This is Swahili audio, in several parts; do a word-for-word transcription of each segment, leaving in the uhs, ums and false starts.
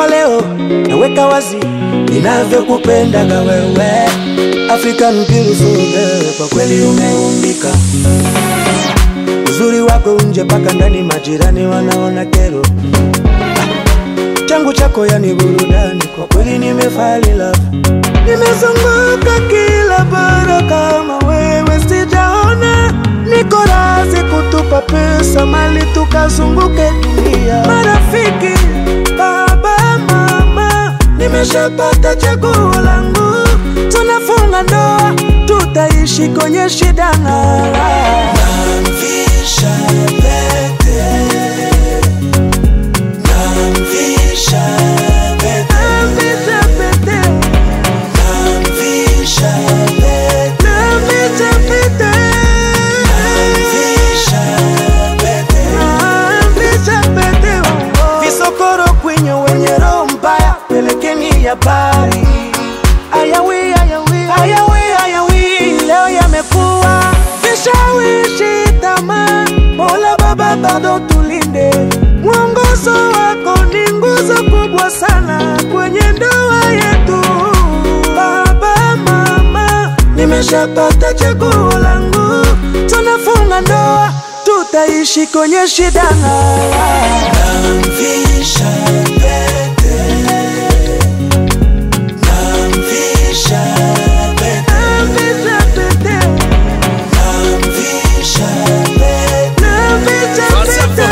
Kwa leo naweka wazi ninavyokupendaga wewe, African beautiful girl, kwa kweli umeumbika. Uzuri wako nje paka ndani, majirani wanaona kero. Changu chako yani burudani, kwa kweli nimefall in love. Nimezunguka kila bara kama wewe sijaona. Niko razi kutupa pesa mali tukazunguke dunia. Marafiki, baba, mama, nimeshapata chaguo langu. Tunafunga ndoa, tutaishi kwenye shida na raha. Namvisha pete, namvisha pete, namvisha pete, namvisha pete, namvisha pete, namvisha pete, namvisha pete. Visokoro kwenye wenye roho mbaya, pelekeni ya bari. Ayawi, ayawi, ayawi, ayawi, leo yamekuwa vishawishi tamaa. Mola Baba bado tulinde, mwongozo wako ni nguzo kubwa sana kwenye ndoa yetu. Baba, mama, nimeshapata chaguo langu. Tunafunga ndoa, tutaishi kwenye shida na raha. Namvisha pete, namvisha pete, namvisha pete, namvisha pete, namvisha pete,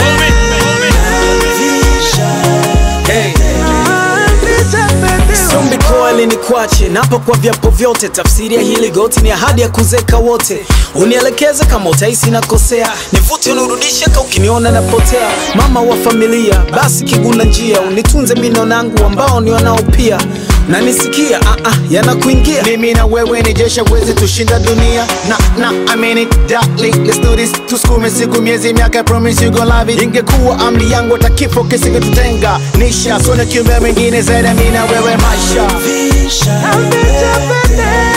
namvisha pete. Sombi koali ni kwache, napo kwa vyapo vyote. Tafsiri ya hili goti ni ahadi ya kuzeka wote. Unielekeze kama utaisi na kosea, nivute unurudishe ka ukiniona napotea. Mama wa familia, basi kiguna njia. Unitunze minonangu ambao ni wanao pia. Na nisikia, ah ah, yanakuingia. Mimi na wewe ni jeshi wezi tushinda dunia. Na, na, I mean it, darling, let's do this. Tusukume siku miezi miaka, I promise you gon' love it. Ingekuwa amri yangu atakifo kisinge tutenga. Nisha, sona kiumbe mwingine zaidi mimi na wewe maisha. Namvisha pete,